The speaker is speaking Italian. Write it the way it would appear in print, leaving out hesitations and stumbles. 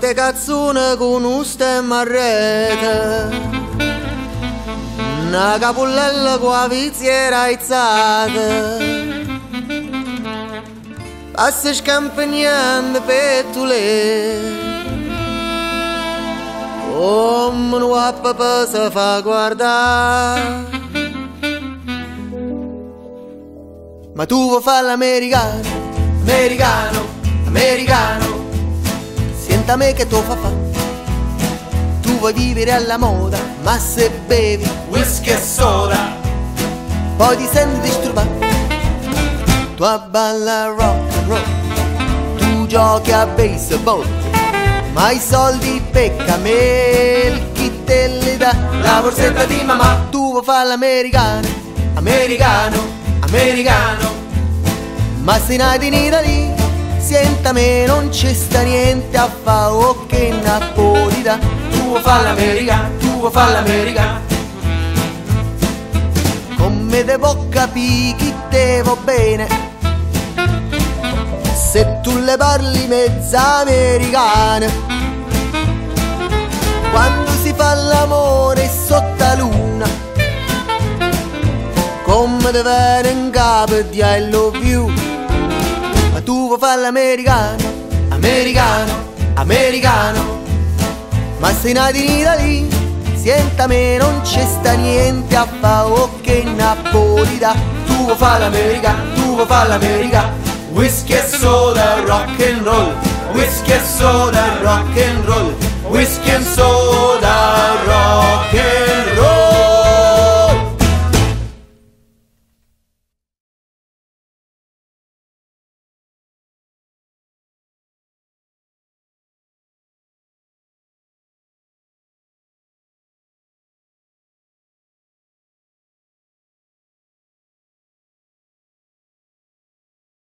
Queste cazzone con un stemma a rete, una capullella con la viziera aizzata, passa scampagnando per tule. Come un papà si fa guardare. Ma tu vuoi fare l'americano, americano, americano. Senta me che tu fa fa. Tu vuoi vivere alla moda, ma se bevi whisky e soda poi ti senti disturbato. Tu balla rock and roll, tu giochi a baseball, ma i soldi pecca me, chi te li dà? La borsetta di mamma. Tu vuoi fare l'americano, americano, americano. Ma se nati in Italia, senta me non ci sta niente a fa' o che napolità. Tu vuoi fare l'americano, tu vuoi fare l'americano. Come te può capire chi te va bene se tu le parli mezza americana? Quando si fa l'amore sotto la luna, come te viene in capo di I love you. Ma tu vuoi fare l'americano, americano, americano. Ma sei nato in Italia, senta me non ci sta niente a fa' o che napolità. Tu vuoi fare l'americano, tu vuoi fare l'americano. Whisky e soda, rock and roll, whisky e soda, rock and roll, whisky and soda, rock and roll.